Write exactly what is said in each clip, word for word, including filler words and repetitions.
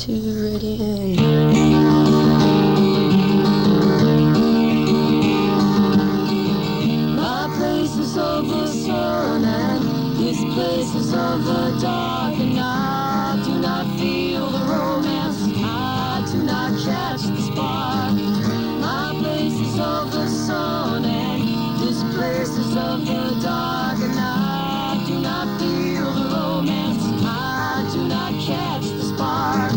to radiant. My place is of the sun and this place is of the dark, and I do not feel the romance, I do not catch the spark. My place is of the sun and this place is of the dark, and I do not feel the romance, I do not catch the spark.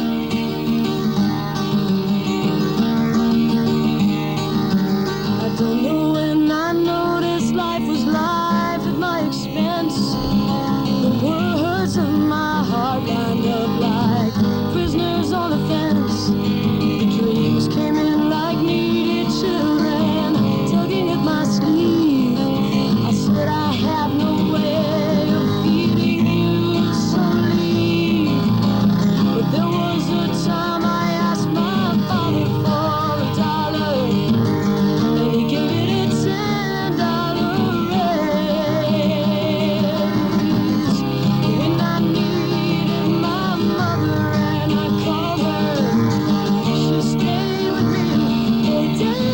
I don't know when I noticed life was life at my expense. The words of my heart lined up like prisoners on a fence. The dreams came in like needed children, tugging at my sleeve. I said I have no way of feeding you, so leave. But there was a time I asked my father for a dollar, and he gave it a ten dollar raise. When I needed my mother and I called her, she stayed with me all day.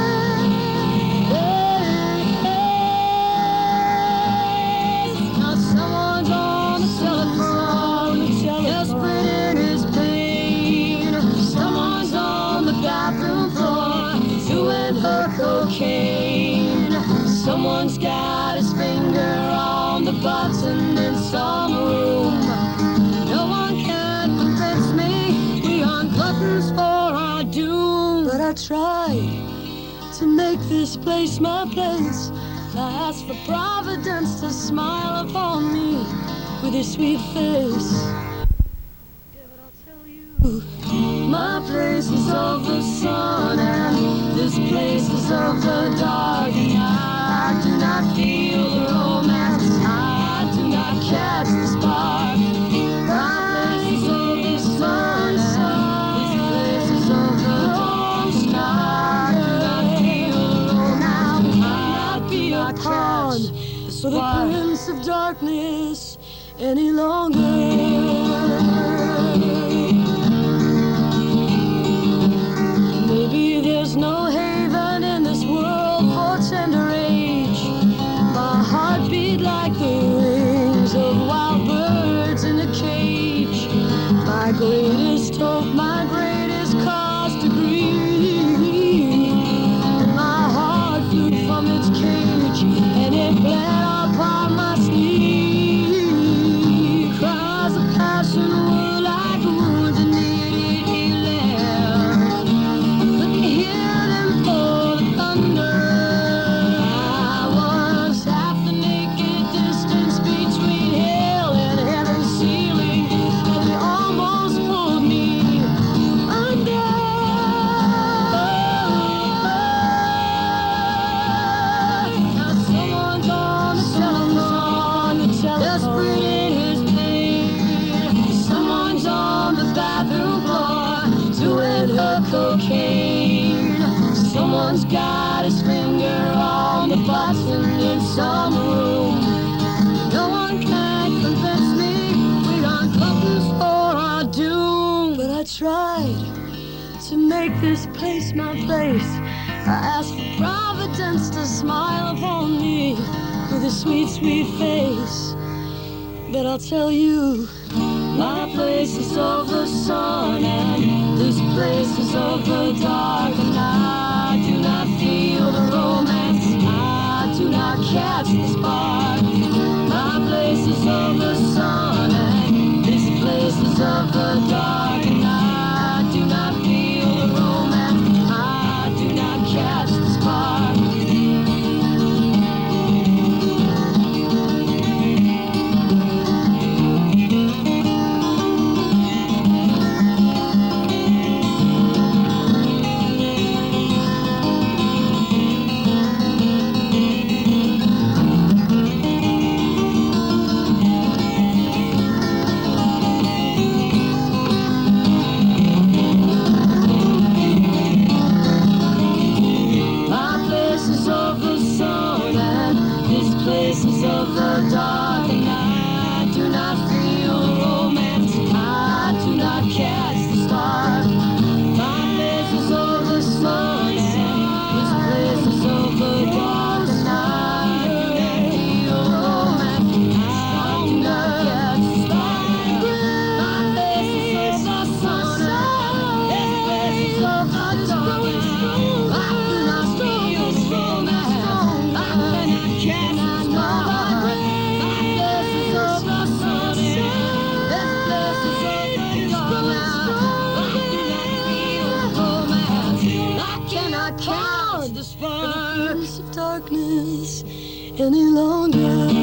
Now someone's on the telephone, desperate in his pain. Someone's on the bathroom floor, doing her cocaine. Someone's got his finger on the button in some room. No one can convince me we aren't gluttons for our doom. But I tried to make this place my place. I asked for Providence to smile upon me with his sweet face. Yeah, but I'll tell you, my place is of the sun and this place is of the dark, and I do not feel the romance, I do not catch the spark. My place is of the sun and this place is of the dark, and I do not feel the romance, I do not catch the spark. For the prince of darkness any longer. Maybe there's no haven in this world for tender age. My heart beat like the wings of wild birds in a cage. My greatest hope, my greatest cause to grieve. And my heart flew from its cage and it bled upon my sleeve. Cries of passion were like wounds and needed healing. Couldn't hear them for the thunder. I was half the naked distance between hell and heaven's ceiling, and they almost pulled me under. Now someone's on the telephone, desperate in his pain. Someone's on the bathroom floor, doing her cocaine. Someone's got his finger on the button in some room. No one can convince me we aren't gluttons for our doom. But I tried to make this place my place. I asked for Providence to smile upon me with a sweet, sweet face. But I'll tell you, my place is of the sun and this place is of the dark, and I do not feel the romance, I do not catch the spark. My place is of the sun and this place is of the dark, and I do not feel the romance, I do not catch the spark. any longer.